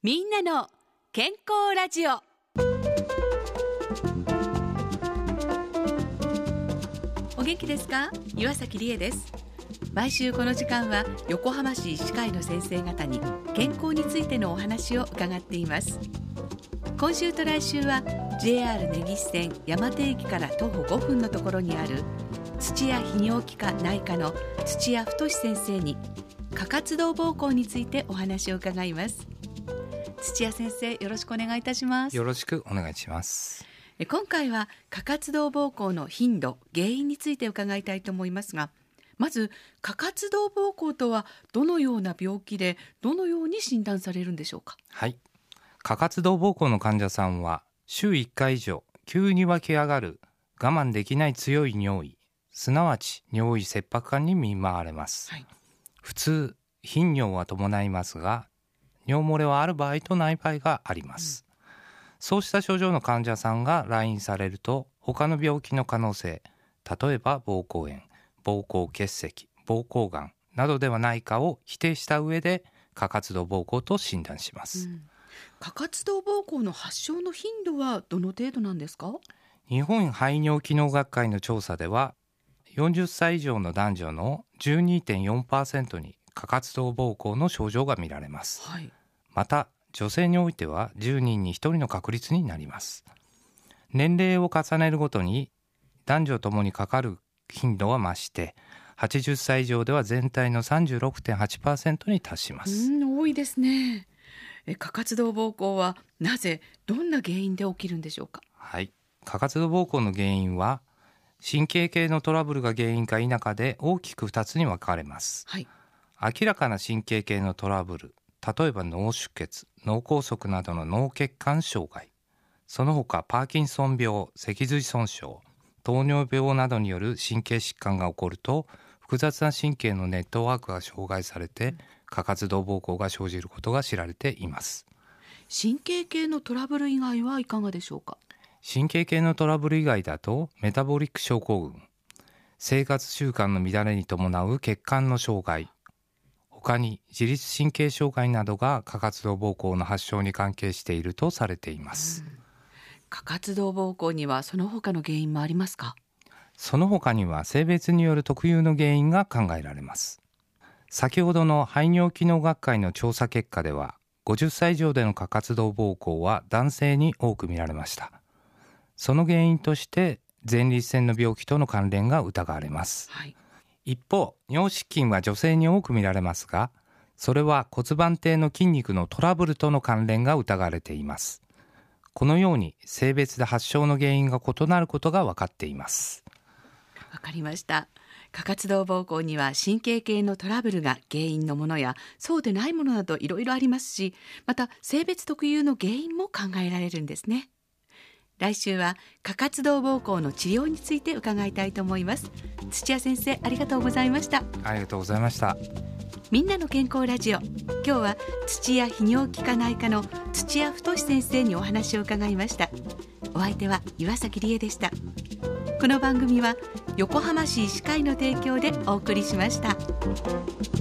みんなの健康ラジオ。お元気ですか？岩崎理恵です。毎週この時間は横浜市医師会の先生方に健康についてのお話を伺っています。今週と来週は JR 根岸線山手駅から徒歩5分のところにある土屋泌尿器科内科の土屋太先生に過活動膀胱についてお話を伺います。土屋先生、よろしくお願いいたします。 よろしくお願いします。 今回は過活動膀胱の頻度、原因について伺いたいと思いますが、まず過活動膀胱とはどのような病気でどのように診断されるんでしょうか？ はい、過活動膀胱の患者さんは週1回以上急に湧き上がる我慢できない強い尿意、すなわち尿意切迫感に見舞われます、普通頻尿は伴いますが、尿漏れはある場合とない場合があります、そうした症状の患者さんが来院されると、他の病気の可能性、例えば膀胱炎、膀胱結石、膀胱がんなどではないかを否定した上で過活動膀胱と診断します、 過活動膀胱の発症の頻度はどの程度なんですか？ 日本排尿機能学会の調査では、40歳以上の男女の 12.4% に過活動膀胱の症状が見られます、また女性においては10人に1人の確率になります。年齢を重ねるごとに男女ともにかかる頻度は増して、80歳以上では全体の 36.8% に達します。 多いですね。過活動膀胱はなぜ、どんな原因で起きるんでしょうか？ はい、過活動膀胱の原因は神経系のトラブルが原因か否かで大きく2つに分かれます、明らかな神経系のトラブル、例えば脳出血、脳梗塞などの脳血管障害、その他パーキンソン病、脊髄損傷、糖尿病などによる神経疾患が起こると、複雑な神経のネットワークが障害されて過活動膀胱が生じることが知られています。 神経系のトラブル以外はいかがでしょうか？ 神経系のトラブル以外だと、メタボリック症候群、生活習慣の乱れに伴う血管の障害、他に自律神経障害などが過活動膀胱の発症に関係しているとされています、 過活動膀胱にはその他の原因もありますか？ その他には性別による特有の原因が考えられます。先ほどの排尿機能学会の調査結果では、50歳以上での過活動膀胱は男性に多く見られました。その原因として前立腺の病気との関連が疑われます、一方、尿失禁は女性に多く見られますが、それは骨盤底の筋肉のトラブルとの関連が疑われています。このように性別で発症の原因が異なることが分かっています。 わかりました。過活動膀胱には神経系のトラブルが原因のものや、そうでないものなどいろいろありますし、また性別特有の原因も考えられるんですね。来週は過活動膀胱の治療について伺いたいと思います。土屋先生、ありがとうございました。 ありがとうございました。 みんなの健康ラジオ、今日は土屋泌尿器科内科の土屋太先生にお話を伺いました。お相手は岩崎理恵でした。この番組は横浜市医師会の提供でお送りしました。